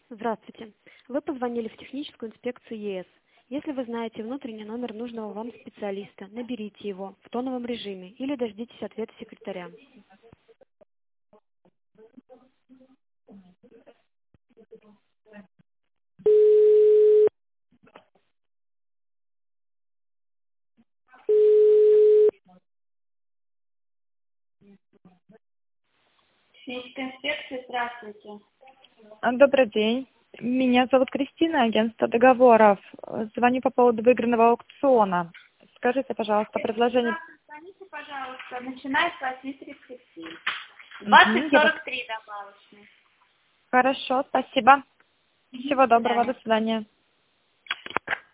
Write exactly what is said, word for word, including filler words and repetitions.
Здравствуйте. Вы позвонили в техническую инспекцию Е С. Если вы знаете внутренний номер нужного вам специалиста, наберите его в тоновом режиме или дождитесь ответа секретаря. Техническая инспекция, здравствуйте. А, Добрый день. Меня зовут Кристина, агентство договоров. Э, Звоню по поводу выигранного аукциона. Скажите, пожалуйста, предложение... Звоните, пожалуйста, начиная с восьми тридцати семь. Мгм, двадцать я вас- сорок три добавочные. Хорошо, спасибо. Всего доброго, до свидания.